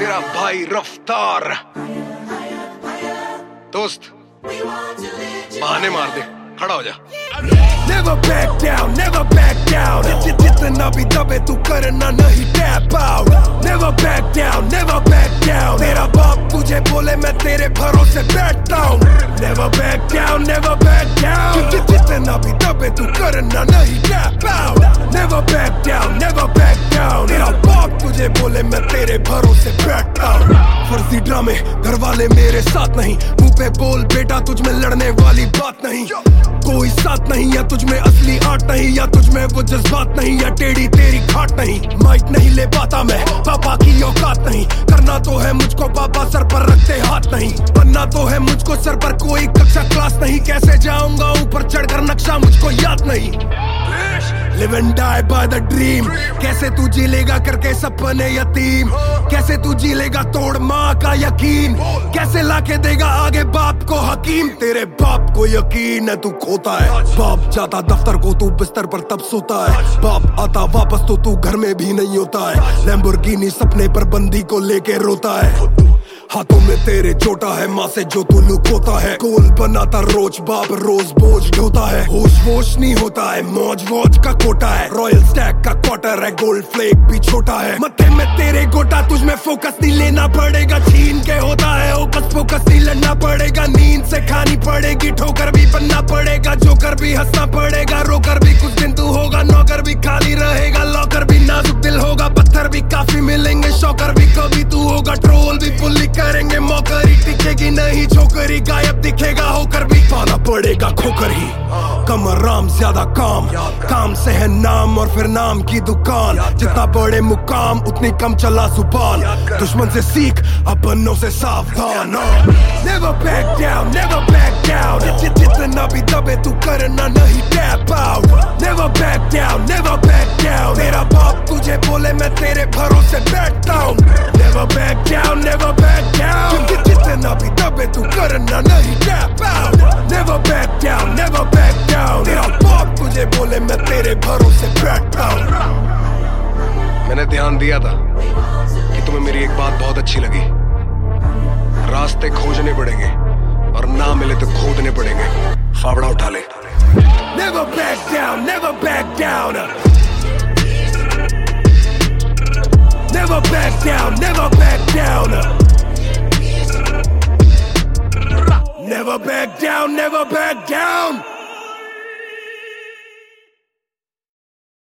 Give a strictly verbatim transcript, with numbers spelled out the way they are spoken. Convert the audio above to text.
तेरा भाई रफ्तार। दोस्त बहाने मार दे, खड़ा हो जा। Never back down, never back down. जितना भी दबे तू करना नहीं tap out. Never back down, never back down. तेरा बाप तुझे बोले मैं तेरे भरोसे बैठता हूँ। Never back down, never back down. जितना भी दबे तू करना नहीं tap out. Never back down, never back down. तेरा बाप तुझे बोले मैं तेरे भरोसे बैठता हूँ। फर्जी ड्रामे घर वाले मेरे साथ नहीं, मुंह पे बोल बेटा तुझ में लड़ने वाली बात नहीं। कोई साथ नहीं, या तुझ में असली आर्ट नहीं, या तुझ में वो जज्बात नहीं, या टेढ़ी तेरी खाट नहीं। माइक नहीं ले पाता मैं, पापा की औकात नहीं। करना तो है मुझको पापा, सर पर रखते हाथ नहीं। बनना तो है मुझको, सर पर कोई कक्षा क्लास नहीं। कैसे जाऊंगा ऊपर चढ़कर नक्शा मुझको याद नहीं। Live and die by the dream. कैसे तू जी लेगा करके सपने यतीम? कैसे तू जी लेगा तोड़ माँ का यकीन? कैसे लाके देगा आगे बाप को हकीम? तेरे बाप को यकीन है तू खोता है। बाप जाता दफ्तर को तू बिस्तर पर तब सोता है। बाप आता वापस तो तू घर में भी नहीं होता है। लैम्बोर्गिनी सपने पर बंदी को लेके रोता है। हाथों में तेरे चोटा है, माँ से जो तू लुकोता है। गोल बनाता रोज बाप रोज बोझ ढोता है। होश वोश नहीं होता है, मौज वौज का कोटा है। रॉयल स्टैक का क्वार्टर है, गोल्ड फ्लेक भी छोटा है। मत्थे में तेरे गोटा, तुझ में फोकस नहीं लेना पड़ेगा। छीन के होता है ओकस फोकस नहीं लड़ना पड़ेगा। नींद से खानी पड़ेगी, ठोकर भी बनना पड़ेगा। जोकर भी हंसना पड़ेगा, रोकर भी कुछ दिन तू होगा। नौकर भी खाली रहेगा, लॉकर भी नाजुक दिल होगा। पत्थर भी काफी मिलेंगे, शौकर भी कभी तू होगा। ट्रोल भी पुल्ली करेंगे, मौकरी टिकेगी नहीं। छोकरी गायब दिखेगा, होकर भी पाना पड़ेगा खोकर ही। कम आराम ज्यादा काम, काम से है नाम और फिर नाम की दुकान। जितना बड़े मुकाम उतनी कम चला जुबान। दुश्मन से सीख, अपनों से सावधान। Never back down, never back down. जितना भी दबे तू करना नहीं tap out. Never back down, never back down. तेरा बाप तुझे बोले मैं तेरे भरोसे बैठता हूँ। Never back down, never back down. जितना भी दबे तू करना नहीं tap out. Never back down, never back down. तेरा बाप तुझे बोले मैं तेरे भरोसे बैठता हूँ। मैंने ध्यान दिया था कि तुम्हें मेरी एक बात बहुत अच्छी लगी। रास्ते खोजने पड़ेंगे और ना मिले तो खोदने पड़ेंगे। फावड़ा उठा ले। Never back down, never back down. Never back down, never back down. Never back down, never back down.